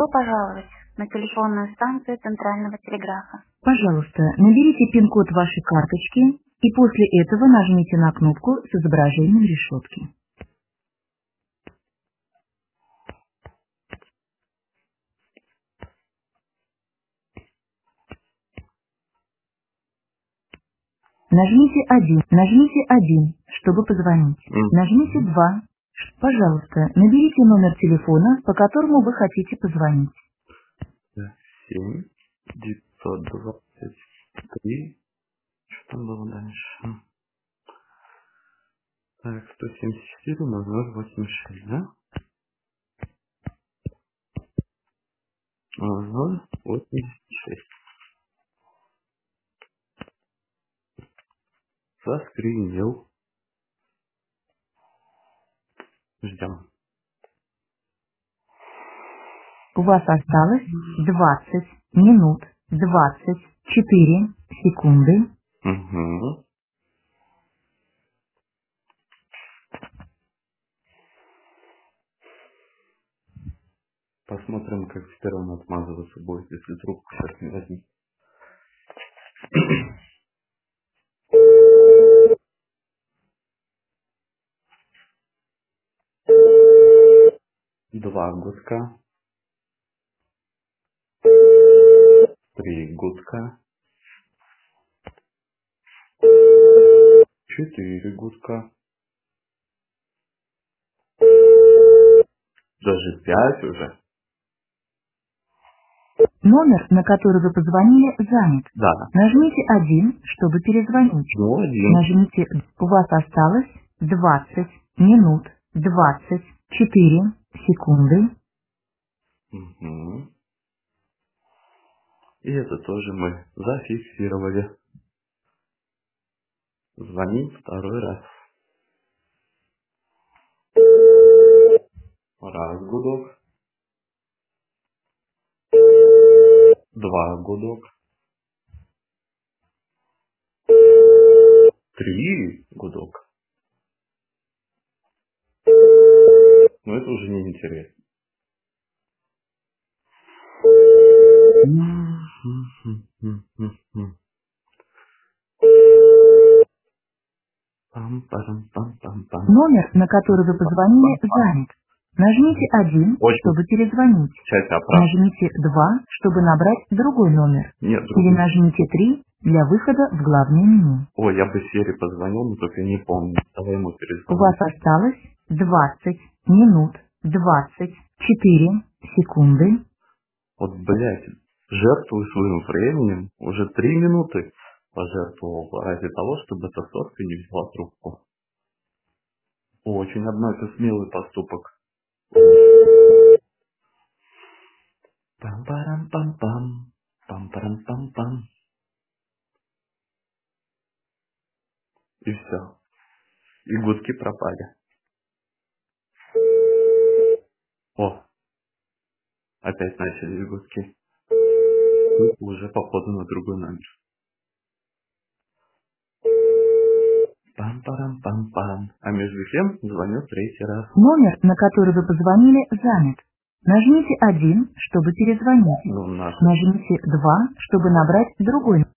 Добро пожаловать на телефонную станцию Центрального телеграфа. Пожалуйста, наберите пин-код вашей карточки и после этого нажмите на кнопку с изображением решетки. Нажмите 1, чтобы позвонить. Нажмите 2. Пожалуйста, наберите номер телефона, по которому вы хотите позвонить. 7 923. Что там было дальше? Так, 174 0086, да? 0086. Заскринил. Ждем. У вас осталось 20 минут 24 секунды. Угу. Посмотрим, как теперь он отмазываться будет, если трубку сейчас не возьмет. Два гудка. 3 гудка. 4 гудка. Даже 5 уже. Номер, на который вы позвонили, занят. Да. Нажмите 1, чтобы перезвонить. Ну, 1. Нажмите. У вас осталось 20 минут 24 секунды. Угу. И это тоже мы зафиксировали. Звоним второй раз. Раз гудок. 2 гудок. 3 гудок. Но это уже не интересно. Пам-парам-пам-пам-пам. Номер, на который вы позвонили, занят. Нажмите 1, чтобы перезвонить. Нажмите 2, чтобы набрать другой номер. Нет, Или нажмите 3 для выхода в главное меню. Ой, я бы Сере позвонил, но только не помню. Давай ему перезвоним. У вас осталось 20 минут 24 секунды. Вот, блядь, жертвую своим временем. Уже 3 минуты пожертвовал ради того, чтобы эта сотка не взяла трубку. Очень, однако, смелый поступок. Пам-парам-пам-пам. Пам-парам-пам-пам. И все. И гудки пропали. О, опять начались гудки. Уже походу на другой номер. Пам-парам-пам-пам. А между тем звоню третий раз. Номер, на который вы позвонили, занят. Нажмите 1, чтобы перезвонить. Ну, Нажмите 2, чтобы набрать другой.